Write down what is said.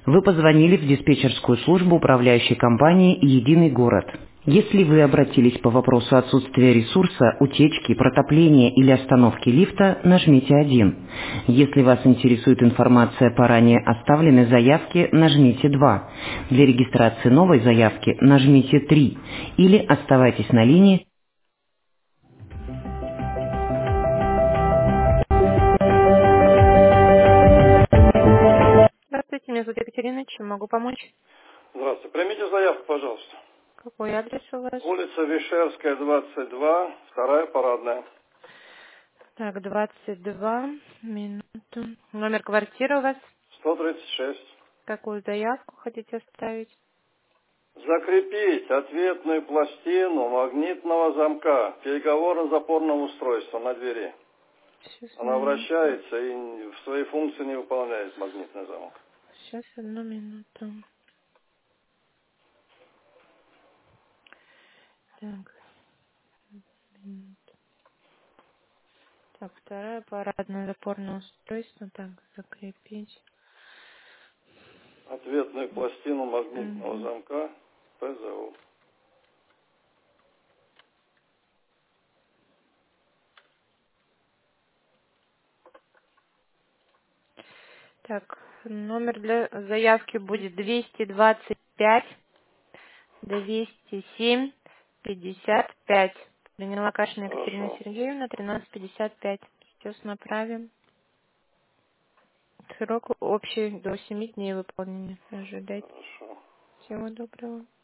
Вы позвонили в диспетчерскую службу управляющей компании «Единый город». Если вы обратились по вопросу отсутствия ресурса, утечки, протопления или остановки лифта, нажмите 1. Если вас интересует информация по ранее оставленной заявке, нажмите 2. Для регистрации новой заявки нажмите 3. Или оставайтесь на линии. Здравствуйте, меня зовут Екатерина. Чем могу помочь? Здравствуйте. Примите заявку, пожалуйста. Какой адрес у вас? Улица Вишерская, 22, вторая парадная. Так, 22 минуту. Номер квартиры у вас? 136. Какую заявку хотите оставить? Закрепить ответную пластину магнитного замка переговорно-запорного устройства на двери. Сейчас, Она минуту. вращается и в своей функции не выполняет магнитный замок. Сейчас, одну минуту. Так, минуту. Так, вторая парадное запорное устройство. Так, закрепить. Ответную пластину магнитного Мгм. замка ПЗУ. Так, номер для заявки будет 225 207 55. Приняла Кашина Екатерина Хорошо. Сергеевна, 13:55. Сейчас направим. Срок общий до 7 дней выполнения. Ожидать. Хорошо. Всего доброго.